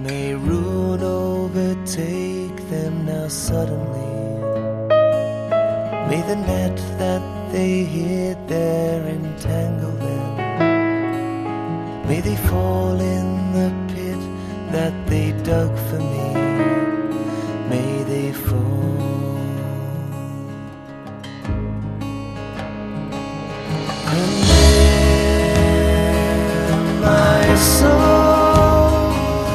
May ruin overtake them now suddenly. May the net that they hid there entangle them. May they fall in